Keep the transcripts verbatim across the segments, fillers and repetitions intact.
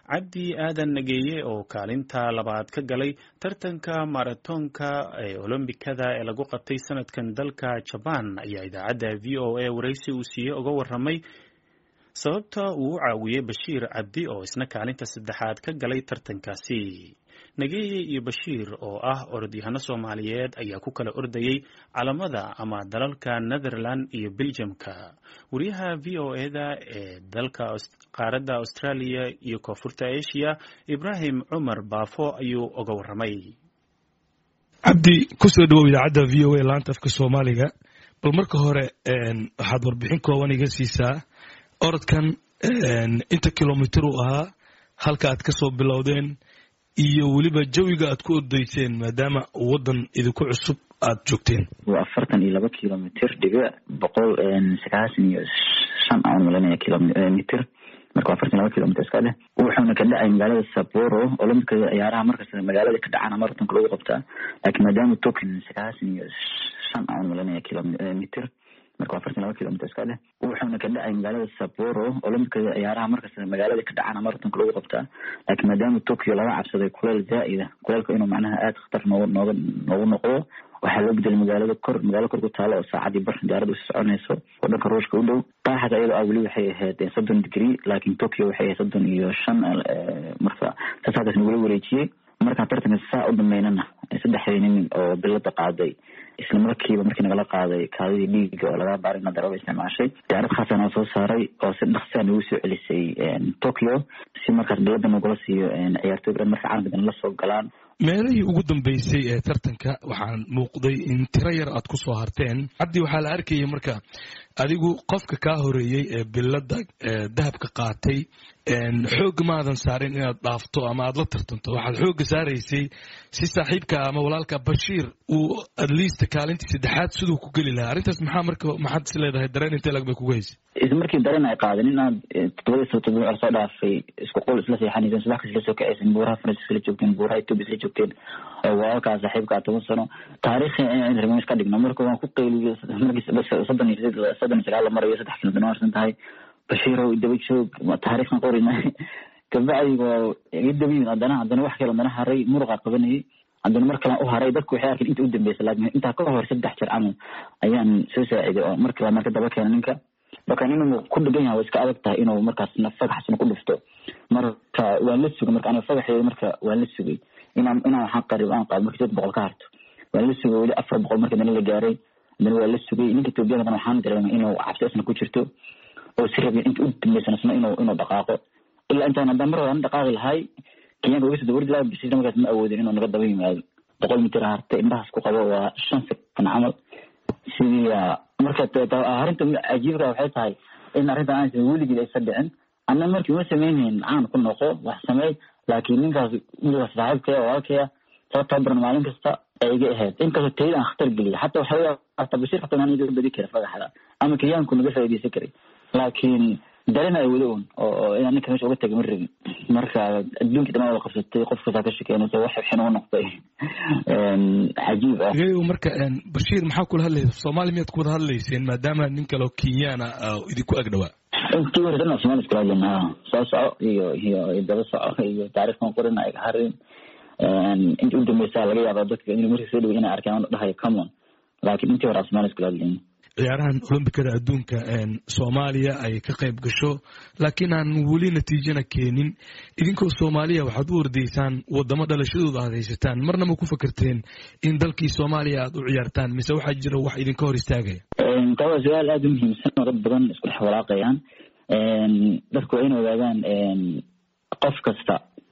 cabdi aadan nageeye oo kaalinta labaad ka galay tartanka maratoonka ee olombikada ee lagu qabtay sanadkan dalka Japan ayaa idaacadda V O A waraysi uu siiyey uga warramay sababta uu u caawiyey Bashiir Cabdi oo isna kaalinta saddexaad ka galay tartankaasi. Nageeye iyo Bashiir oo ah orodyahanno Soomaaliyeed ayaa ku kala ordayay calamada ama dalalka Netherland iyo Belgiumka. Wariyaha V O A-da ee dalka qaaradda Australia iyo Koonfurta Asia Ibrahim Cumar Baafo ayuu uga warramay. Cabdi ku soo dhawow idaacadda V O A laanta afka Soomaaliga. Bal marka hore waxaad warbixin kooban iga siisaa orodkan inta kilomitir uu ahaa halka aad ka soo bilowdeen iyo waliba jawiga aad ku ordayseen maadaama wadan idinku cusub aad joogteen. waa afartan iyo laba kilomitir dhibic boqol sagaashan iyo shan aan malanaya kilomitir marka afartan iyo laba kilomitir iska leh wuxuuna ka dhacay magaalada Sapporo Olympia ciyaaraha markaas magaalada ka dhacana maratonka lagu qabtaa laakiin maadaama Tokyo sagaashan iyo shan aan malanaya kilomitir marka afartan iyo laba kilomitir iska leh wuxuuna ka dhacay magaalada Sapporo Olympia ciyaaraha markaas magaalada ka dhacana maratonka lagu qabtaa laakiin maadaama Tokyo laga cabsaday kuleel zaa'id ah kuleelka inuu macnaha aad khatar nooga nooga noogu noqdo waxaa loo bedelay magaalada kor magaalo kor ku taalo oo saacadii bar diyaaradu soconayso oo dhanka ruushka u dhow qaaxada iyadoo ah weli waxay ahayd soddon degree laakiin Tokyo waxay ahayd soddon iyo shan marka saacadaas nagu wareejiyay marka tartanka saa u dhameynana saddex nin oo bilada qaaday isla markiiba markii nagala qaaday kaadidii dhiigga oo laga baaray nadaro isticmaashay diyaarad khaasana soo saaray oo si dhaqso ah ugu soo celisay Tokyo si markaas bilada nagula siiyo ciyaartooyda marka caalamka la soo galaan. meelihii ugu dambeysay ee tartanka waxaan muuqday in tiro yar aad ku soo harteen. Cabdi waxaa la arkayay marka adigu qofka ka horeeyay ee bilada dahabka qaatay xoog maadan saarin inaad dhaafto ama aad la tartanto waxaad xoog saaraysay si saaxiibka ama walaalka Bashiir uu at least kaalintii saddexaad sidoo ku gali lahaa. arrintaas maxaa marka maxaad is leedahay dareen intee lag bay kugu haysay? isla markii dareen ay qaadeen inaad toddoba toddoba soo dhaafay isku qol isla seexanaysan subax kasta soo kacaysan buuraha Faransiiska la joogteen buuraha Itoobiya la joogteen walaalka saaxiibka toban sano taariikhi aan rabay iska dhigno marka waan ku qeyliyay markii soddon iyo soddon sagaal mar iyo saddex kilomitir marsan tahay Bashiir oo daba joog taariikhna qorinay kabacdi waa idabiin adana adana wax kale mana haray muruqa qabanay adana markala u haray dadku waxay arkeen inta u dambeysay laakiin inta ka hor saddex jeer aan ayaan soo saaciday oo markala marka daba keenay ninka bakan inuu ku dhagan yahay iska adag tahay inuu markaas nafaq xasan ku dhufto marka waa la sugay marka ana fagaxay marka waa la sugay inaan inaan waxaan qarib aan qaad markii boqol ka harto waa la sugay wali afar boqol markii la gaaray dan waa la sugay ninka Itoobiyaanka waxaan dareemay inuu cabsi ku jirto oo si rabay inta u dambeysana inuu inuu dhaqaaqo ilaa intaan damar aan dhaqaaqi lahay kiyaan ugu soo wardi lahaa Bashiir markaas ma awoodin inuu naga daba yimaado boqol mitir hartay indhahaas ku qabo waa shan sano camal sidii marka arrinta ajiibka waxay tahay in arrinta aan si weligii ay sadicin anna markii uu sameeyeen aan ku noqo wax sameey laakiin ninkaas inuu saaxiibka oo walaalkaya tabar maalin kasta ay iga ahayd inkastoo teeyaan khatar geliya hatta waxa uu Bashiir xataa aan idin badi kara fagaxada ama kiyaanku naga faa'iideysan karay laakiin dareen ay wadaon oo inaan ninka meesha uga tagay mar rabin marka adduunka dhammaan wada qabsatay qofka ka shaqeynaysa wax xino noqday een ajiib ah ee marka Bashiir maxaa kula hadlayay Soomaali miyaad ku wada hadlayseen maadaama nin kale oo Kenyan ah idinku agdhawaa intii hore dadna Soomaali iska hadlayna soo soo iyo iyo daba soo iyo taariikhdan qorina ay harin een inta u dambeysay laga yaabaa dadka inay markii soo dhaweeyaan arkaan dhahay come on laakiin intii hore Soomaali iska hadlayna ciyaarahan Olympikada adduunka een Soomaaliya ay ka qayb gasho laakiin aan wali natiijana keenin idinkoo Soomaaliya waxaad u ordaysaan wadamo dhalashadooda aad haysataan marna ma ku fakarteen in dalkii Soomaaliya aad u ciyaartaan mise waxa jira wax idinka hor istaagaya een tawa su'aal aad u muhiimsan oo dad badan isku xawalaaqayaan een dadku ay ogaadaan een qof kasta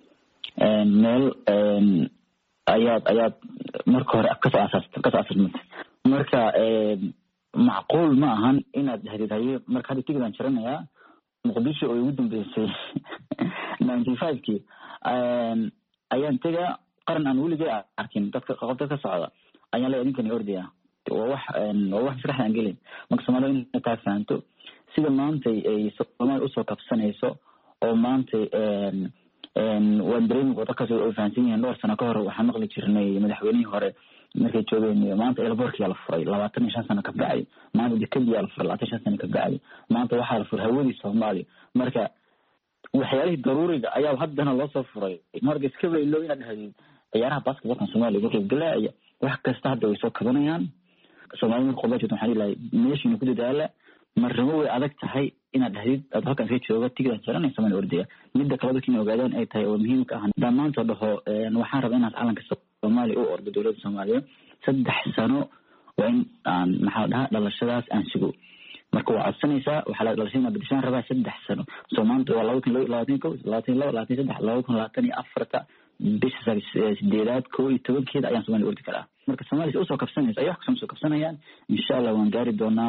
een meel een ayaad ayaad marka hore ka soo asaastay ka soo asaastay marka een macquul ma ahan inaad hadidayo marka hadii tigidan jiranayaa Muqdisho oo ugu dambeysay ninety-five-kii een ayaan taga qaran aan weliga arkin dadka qabta ka socda ayaan la idinkan ordaya waa wax waa wax sharax aan gelin marka Soomaaliya inay taag fahanto sida maanta ay Soomaaliya u soo kabsanayso oo maanta een een waan dareemay dadka soo fahansan yihiin dhowr sano ka hor waxaan maqli jirnay madaxweynihii hore markay joogeen maanta elboorkii la furay labaatan iyo shan sano ka bacay maanta dekadii la furay labaatan iyo shan sano ka bacay maanta waxaa la furay hawadii Soomaaliya marka waxyaalihii daruuriga ayaa haddana loo soo furay marka iska weylo inaad dhahdid ciyaaraha basketballka Soomaaliya uga qaybgalaya wax kasta hadda way soo kabanayaan Soomaaliya markuu qodobka waxaan ilaahay meeshii ku dadaala marrabo way adag tahay inaad dhahdid aad halkan ka joogo tigran jaran Soomaaliya ordaya midda kale dadkii ogaadaan ay tahay oo muhiim ka ah dhamaanto dhaho waxaan rabaa inaad calanka Soomaaliya u ordo dawladda Soomaaliya saddex sano waan aan maxaa dhahaa dhalashadaas aan sugo marka waa codsanaysaa waxaa la dhalashay badishaan rabaa saddex sano Soomaaliya waa laba kun iyo labaatan iyo kow labaatan iyo laba labaatan iyo saddex laba kun iyo labaatan iyo afar bisha sideedaad kow iyo tobankeeda ayaan Soomaaliya ordi karaa marka Soomaaliya u soo kabsanaysa ay wax ka soo kabsanayaan insha Allah waan gaari doonaa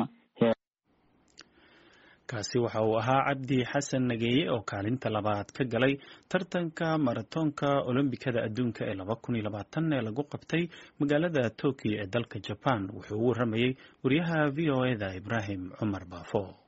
kaasi waxa uu ahaa Cabdi Xasan Nageeye oo kaalinta labaad ka galay tartanka maratonka Olombikada adduunka ee laba kun iyo labaatan ee lagu qabtay magaalada Tokyo ee dalka Japan wuxuu u waramayay wariyaha V O A da Ibrahim Cumar Baafo.